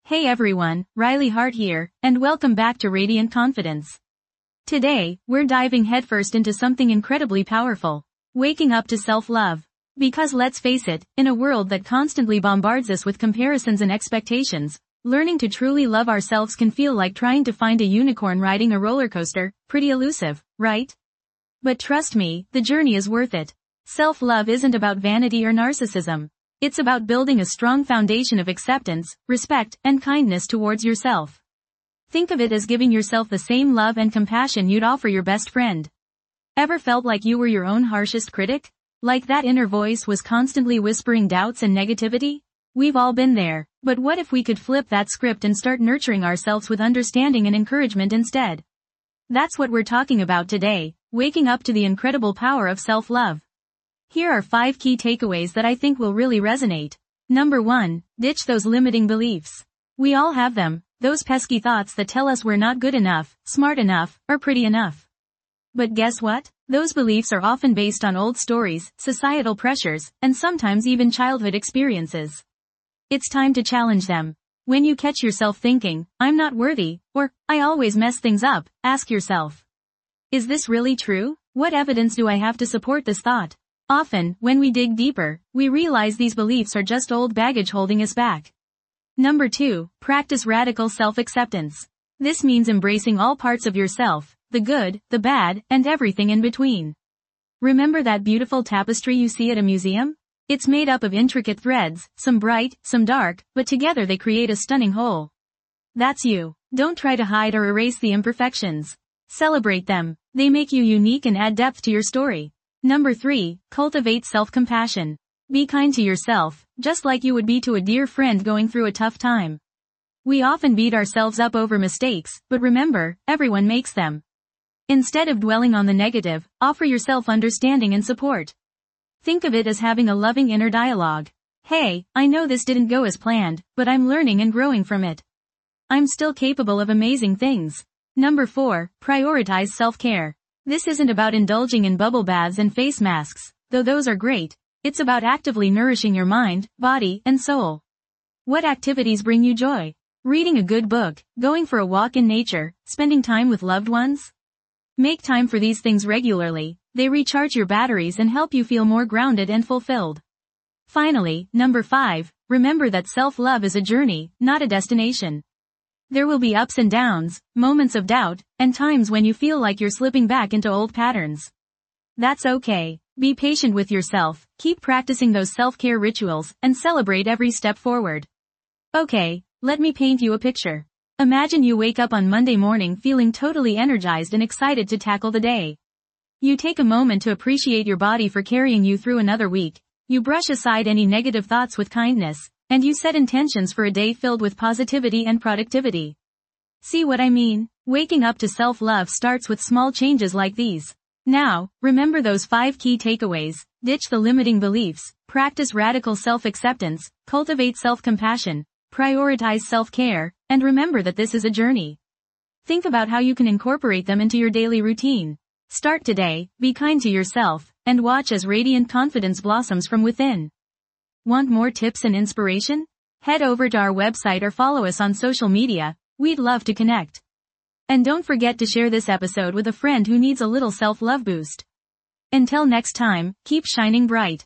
Hey everyone, Riley Hart here, and welcome back to Radiant Confidence. Today, we're diving headfirst into something incredibly powerful. Waking up to self-love. Because let's face it, in a world that constantly bombards us with comparisons and expectations, learning to truly love ourselves can feel like trying to find a unicorn riding a roller coaster, pretty elusive, right? But trust me, the journey is worth it. Self-love isn't about vanity or narcissism. It's about building a strong foundation of acceptance, respect, and kindness towards yourself. Think of it as giving yourself the same love and compassion you'd offer your best friend. Ever felt like you were your own harshest critic? Like that inner voice was constantly whispering doubts and negativity? We've all been there, but what if we could flip that script and start nurturing ourselves with understanding and encouragement instead? That's what we're talking about today, waking up to the incredible power of self-love. Here are 5 key takeaways that I think will really resonate. Number 1, ditch those limiting beliefs. We all have them, those pesky thoughts that tell us we're not good enough, smart enough, or pretty enough. But guess what? Those beliefs are often based on old stories, societal pressures, and sometimes even childhood experiences. It's time to challenge them. When you catch yourself thinking, I'm not worthy, or, I always mess things up, ask yourself. Is this really true? What evidence do I have to support this thought? Often, when we dig deeper, we realize these beliefs are just old baggage holding us back. Number 2, practice radical self-acceptance. This means embracing all parts of yourself, the good, the bad, and everything in between. Remember that beautiful tapestry you see at a museum? It's made up of intricate threads, some bright, some dark, but together they create a stunning whole. That's you. Don't try to hide or erase the imperfections. Celebrate them. They make you unique and add depth to your story. Number 3, cultivate self-compassion. Be kind to yourself, just like you would be to a dear friend going through a tough time. We often beat ourselves up over mistakes, but remember, everyone makes them. Instead of dwelling on the negative, offer yourself understanding and support. Think of it as having a loving inner dialogue. Hey, I know this didn't go as planned, but I'm learning and growing from it. I'm still capable of amazing things. Number 4, prioritize self-care. This isn't about indulging in bubble baths and face masks, though those are great. It's about actively nourishing your mind, body, and soul. What activities bring you joy? Reading a good book, going for a walk in nature, spending time with loved ones? Make time for these things regularly. They recharge your batteries and help you feel more grounded and fulfilled. Finally, number 5, remember that self-love is a journey, not a destination. There will be ups and downs, moments of doubt, and times when you feel like you're slipping back into old patterns. That's okay. Be patient with yourself, keep practicing those self-care rituals, and celebrate every step forward. Okay, let me paint you a picture. Imagine you wake up on Monday morning feeling totally energized and excited to tackle the day. You take a moment to appreciate your body for carrying you through another week. You brush aside any negative thoughts with kindness, and you set intentions for a day filled with positivity and productivity. See what I mean? Waking up to self-love starts with small changes like these. Now, remember those 5 key takeaways. Ditch the limiting beliefs, practice radical self-acceptance, cultivate self-compassion, prioritize self-care, and remember that this is a journey. Think about how you can incorporate them into your daily routine. Start today, be kind to yourself, and watch as radiant confidence blossoms from within. Want more tips and inspiration? Head over to our website or follow us on social media. We'd love to connect. And don't forget to share this episode with a friend who needs a little self-love boost. Until next time, keep shining bright.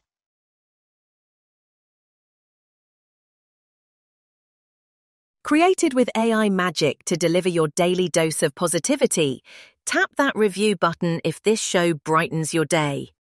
Created with AI magic to deliver your daily dose of positivity, tap that review button if this show brightens your day.